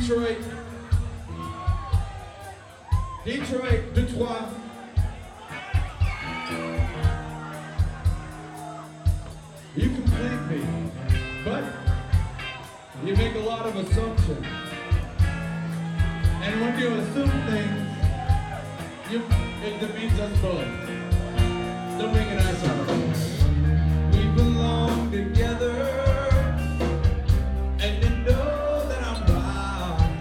Detroit. Detroit, Detroit. You complete me, but you make a lot of assumptions. And when you assume things, it demeans us both. Don't make an ass out of it. We belong together, and you know that I'm right.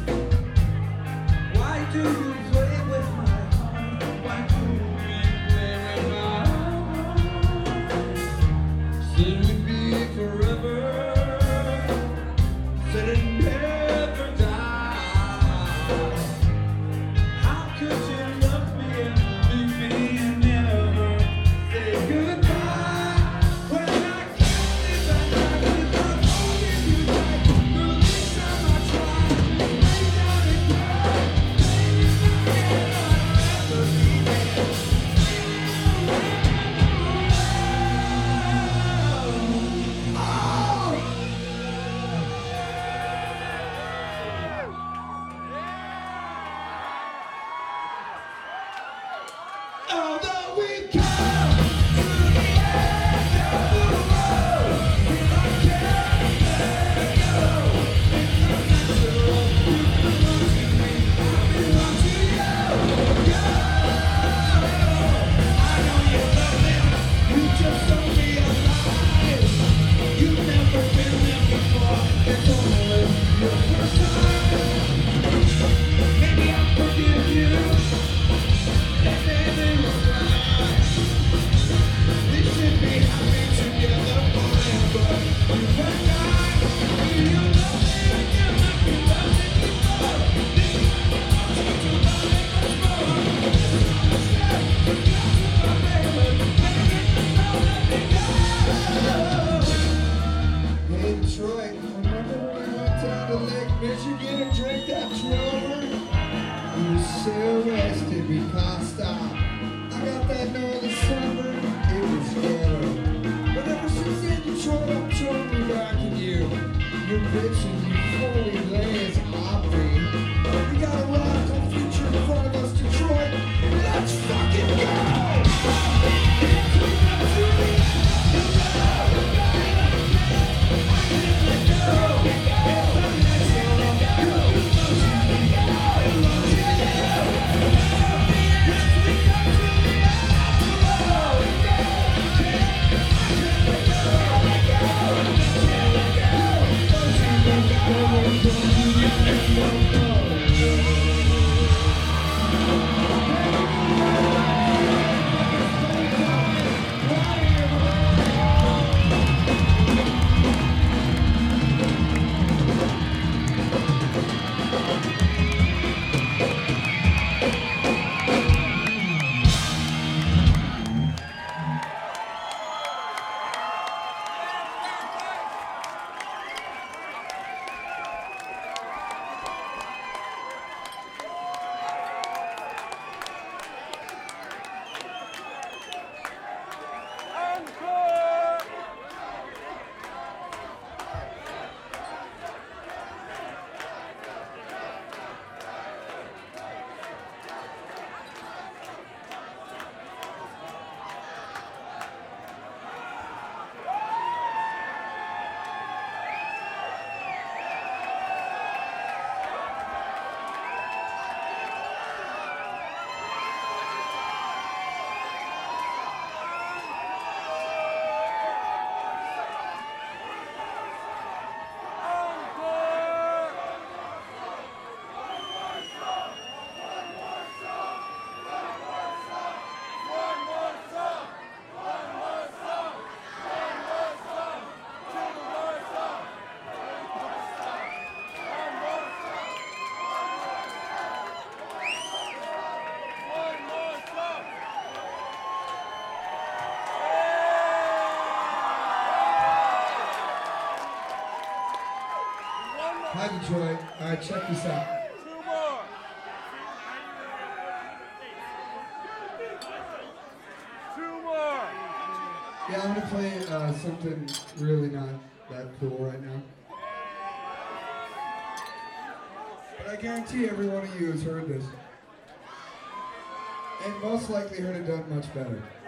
Why do you play with my heart? Why do you play with my heart? Said we'd be forever. Said it never die. How could you love me and leave me and never say goodbye? When I can't live that life without holding you tight, the next time I try, lay down and cry. Baby, I'll never be there. Although we've come to the end of the road, I can't let go. It's unnatural. You belong to me, I belong to you. Go. I know you love me. You just don't realize you've never been there before. It's only your first time. Maybe I'll forgive you. We should be happy together forever. You and I, you love me again like you loved me before. This time I want you to love me much more. This is my step, you got to my baby. Baby, don't let me go. Hey Detroit, remember when we went down to Lake Michigan and drank that Trover? We were so arrested we can't stop. I got that Northern Summer, it was ghetto. But ever since then, Detroit, I'm totally backing you. You're rich and you fully lay as Aubrey. We got a radical future in front of us, Detroit. Let's fucking go! Hi, Detroit. All right, check this out. Two more. Two more. Yeah, I'm gonna play something really not that cool right now. But I guarantee every one of you has heard this. And most likely heard it done much better.